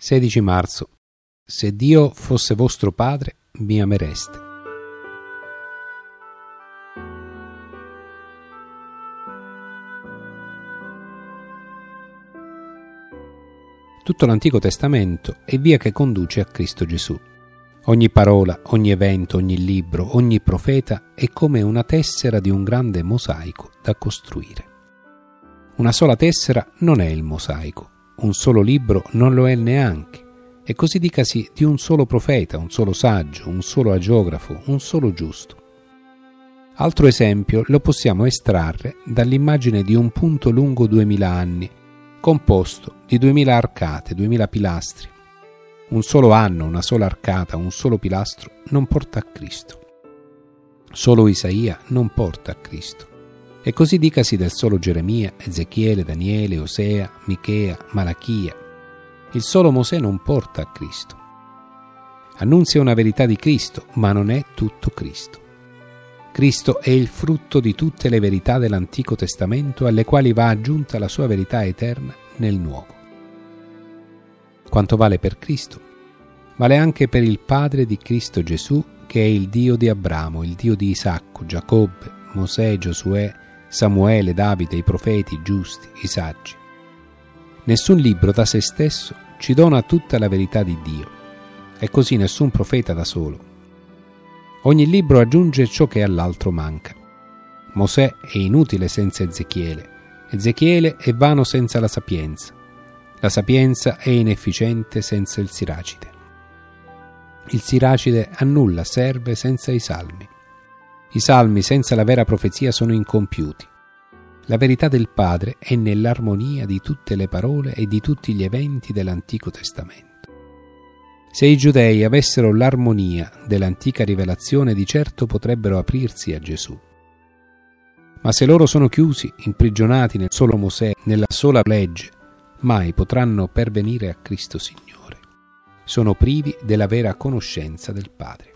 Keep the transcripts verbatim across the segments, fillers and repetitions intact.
sedici marzo. Se Dio fosse vostro Padre, mi amereste. Tutto l'Antico Testamento è via che conduce a Cristo Gesù. Ogni parola, ogni evento, ogni libro, ogni profeta è come una tessera di un grande mosaico da costruire. Una sola tessera non è il mosaico, un solo libro non lo è neanche, e così dicasi di un solo profeta, un solo saggio, un solo agiografo, un solo giusto. Altro esempio lo possiamo estrarre dall'immagine di un punto lungo duemila anni, composto di duemila arcate, duemila pilastri. Un solo anno, una sola arcata, un solo pilastro non porta a Cristo. Solo Isaia non porta a Cristo. E così dicasi del solo Geremia, Ezechiele, Daniele, Osea, Michea, Malachia. Il solo Mosè non porta a Cristo. Annunzia una verità di Cristo, ma non è tutto Cristo. Cristo è il frutto di tutte le verità dell'Antico Testamento alle quali va aggiunta la sua verità eterna nel Nuovo. Quanto vale per Cristo, vale anche per il Padre di Cristo Gesù, che è il Dio di Abramo, il Dio di Isacco, Giacobbe, Mosè, Giosuè, Samuele, Davide, i profeti, i giusti, i saggi. Nessun libro da se stesso ci dona tutta la verità di Dio, e così nessun profeta da solo. Ogni libro aggiunge ciò che all'altro manca. Mosè è inutile senza Ezechiele, Ezechiele è vano senza la sapienza, la sapienza è inefficiente senza il Siracide. Il Siracide a nulla serve senza i Salmi. I Salmi senza la vera profezia sono incompiuti. La verità del Padre è nell'armonia di tutte le parole e di tutti gli eventi dell'Antico Testamento. Se i giudei avessero l'armonia dell'antica rivelazione, di certo potrebbero aprirsi a Gesù. Ma se loro sono chiusi, imprigionati nel solo Mosè, nella sola legge, mai potranno pervenire a Cristo Signore. Sono privi della vera conoscenza del Padre.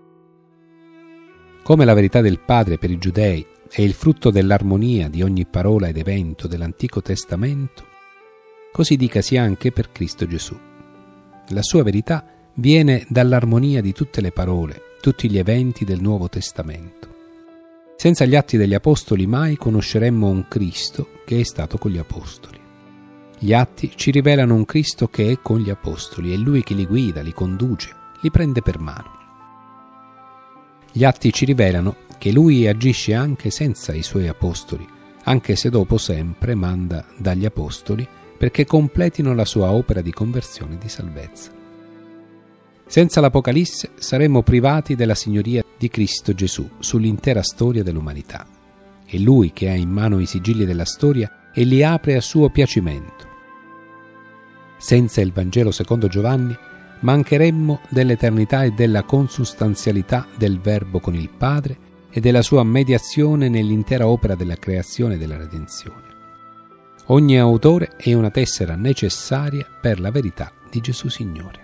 Come la verità del Padre per i giudei è il frutto dell'armonia di ogni parola ed evento dell'Antico Testamento, così dicasi anche per Cristo Gesù. La sua verità viene dall'armonia di tutte le parole, tutti gli eventi del Nuovo Testamento. Senza gli atti degli Apostoli mai conosceremmo un Cristo che è stato con gli Apostoli. Gli atti ci rivelano un Cristo che è con gli Apostoli, è Lui che li guida, li conduce, li prende per mano. Gli atti ci rivelano che Lui agisce anche senza i Suoi Apostoli, anche se dopo sempre manda dagli Apostoli perché completino la Sua opera di conversione e di salvezza. Senza l'Apocalisse saremmo privati della signoria di Cristo Gesù sull'intera storia dell'umanità. È Lui che ha in mano i sigilli della storia e li apre a suo piacimento. Senza il Vangelo secondo Giovanni mancheremmo dell'eternità e della consustanzialità del Verbo con il Padre e della sua mediazione nell'intera opera della creazione e della redenzione. Ogni autore è una tessera necessaria per la verità di Gesù Signore.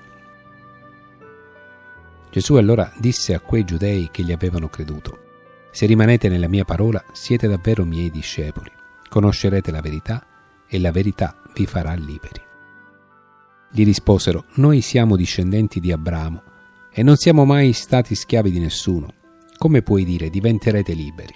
Gesù allora disse a quei giudei che gli avevano creduto: se rimanete nella mia parola, siete davvero miei discepoli, conoscerete la verità e la verità vi farà liberi. Gli risposero: noi siamo discendenti di Abramo e non siamo mai stati schiavi di nessuno. Come puoi dire diventerete liberi?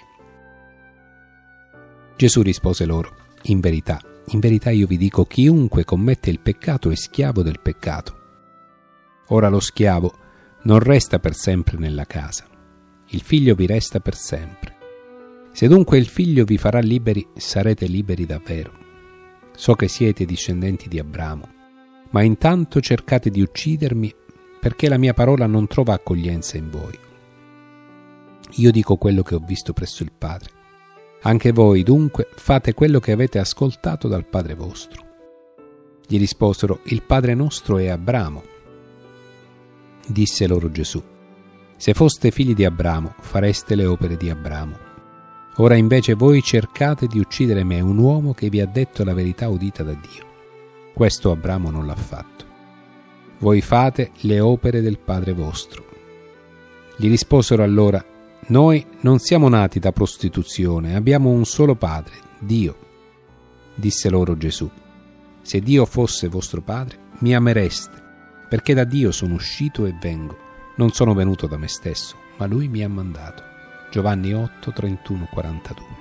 Gesù rispose loro: in verità, in verità io vi dico, chiunque commette il peccato è schiavo del peccato. Ora lo schiavo non resta per sempre nella casa, il figlio vi resta per sempre. Se dunque il figlio vi farà liberi, sarete liberi davvero. So che siete discendenti di Abramo, ma intanto cercate di uccidermi perché la mia parola non trova accoglienza in voi. Io dico quello che ho visto presso il Padre. Anche voi dunque fate quello che avete ascoltato dal Padre vostro. Gli risposero: il Padre nostro è Abramo. Disse loro Gesù: se foste figli di Abramo, fareste le opere di Abramo. Ora invece voi cercate di uccidere me, un uomo che vi ha detto la verità udita da Dio. Questo Abramo non l'ha fatto. Voi fate le opere del Padre vostro. Gli risposero allora: noi non siamo nati da prostituzione, abbiamo un solo Padre, Dio. Disse loro Gesù: se Dio fosse vostro Padre, mi amereste, perché da Dio sono uscito e vengo, non sono venuto da me stesso, ma Lui mi ha mandato. Giovanni otto, trentuno, quarantadue.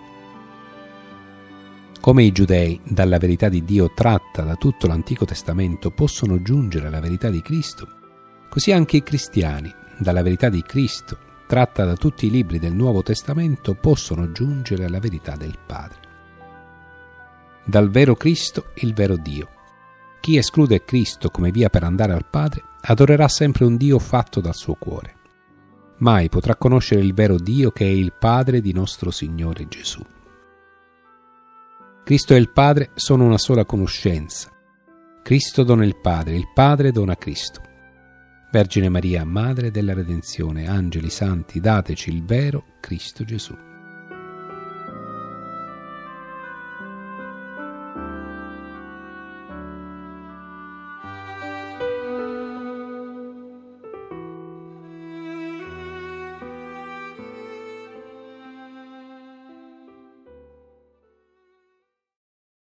Come i giudei, dalla verità di Dio tratta da tutto l'Antico Testamento, possono giungere alla verità di Cristo, così anche i cristiani, dalla verità di Cristo, tratta da tutti i libri del Nuovo Testamento, possono giungere alla verità del Padre. Dal vero Cristo, il vero Dio. Chi esclude Cristo come via per andare al Padre, adorerà sempre un Dio fatto dal suo cuore. Mai potrà conoscere il vero Dio, che è il Padre di nostro Signore Gesù. Cristo e il Padre sono una sola conoscenza. Cristo dona il Padre, il Padre dona Cristo. Vergine Maria, Madre della Redenzione, angeli santi, dateci il vero Cristo Gesù.